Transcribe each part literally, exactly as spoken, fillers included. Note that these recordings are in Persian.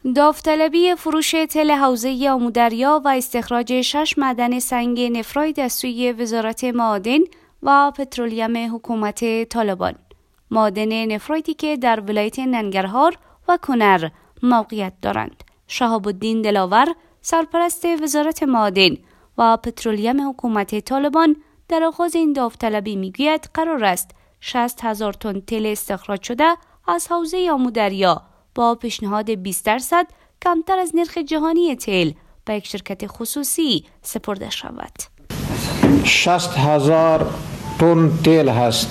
داوطلبی فروش تل حوزه آمودریا و استخراج شش معدن سنگ نفراید از سوی وزارت معادن و پترولیم حکومت طالبان. معادن نفرایدی که در ولایت ننگرهار و کنر موقعیت دارند. شهاب الدین دلاور، سرپرست وزارت معادن و پترولیم حکومت طالبان، در آغاز این داوطلبی میگوید قرار است شصت هزار تن تل استخراج شده از حوزه آمودریا با پیشنهاد بیست درصد کمتر از نرخ جهانی تل به یک شرکت خصوصی سپرده شود. شصت هزار تن تل هست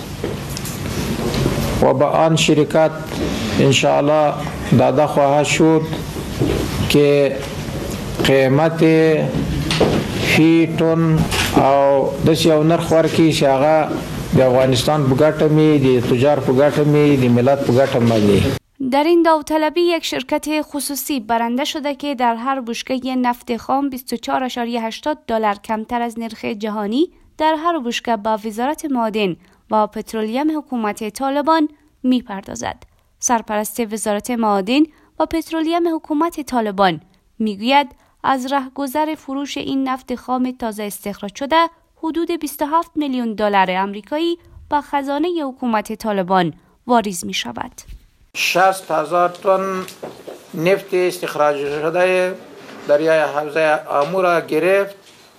و به آن شرکت انشاءالله داده خواهد شد که قیمت فی تن او دسی او نرخ ورکی چې هغه د افغانستان په ګټه می، د تجار په ګټه می، د ملت په ګټه می. در این داوطلبی یک شرکت خصوصی برنده شده که در هر بشکه نفت خام بیست و چهار و هشتاد دلار کمتر از نرخ جهانی در هر بشکه با وزارت معادن و پترولیم حکومت طالبان می پردازد. سرپرست وزارت معادن و پترولیم حکومت طالبان می گوید از رهگذر فروش این نفت خام تازه استخراج شده حدود بیست و هفت میلیون دلار آمریکایی به خزانه حکومت طالبان واریز می شود. شصت هزار تن نفت استخراج شده دریای حوزه آمو را گرفت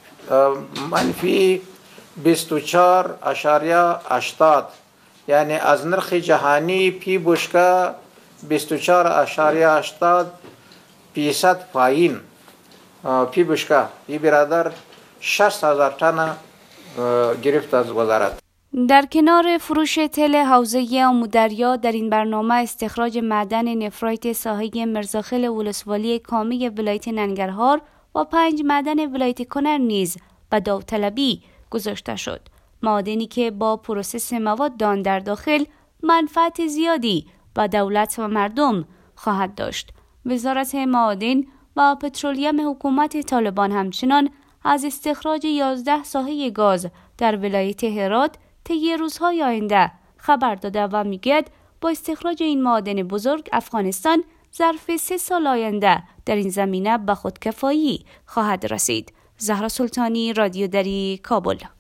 منفی بیست و چهار و هشتاد، یعنی از نرخ جهانی پی بشکه بیست و چهار و هشتاد فیصد پایین پی بشکه. این برادر شصت هزار تن گرفت از وزارت. در کنار فروش تل حوزه آمودریا، در این برنامه استخراج معدن نفراید ساحه مرزاخیل ولسوالی کامی ولایت ننگرهار و پنج معدن ولایت کنر نیز به داوطلبی گذاشته شد. معادنی که با پروسس مواد آن در داخل منفعت زیادی به دولت و مردم خواهد داشت. وزارت معادن و پترولیم حکومت طالبان همچنان از استخراج یازده ساحه گاز در ولایت هرات طی روزهای آینده خبر داده و میگوید با استخراج این معادن بزرگ افغانستان ظرف سه سال آینده در این زمینه به خودکفایی خواهد رسید. زهرا سلطانی، رادیو دری، کابل.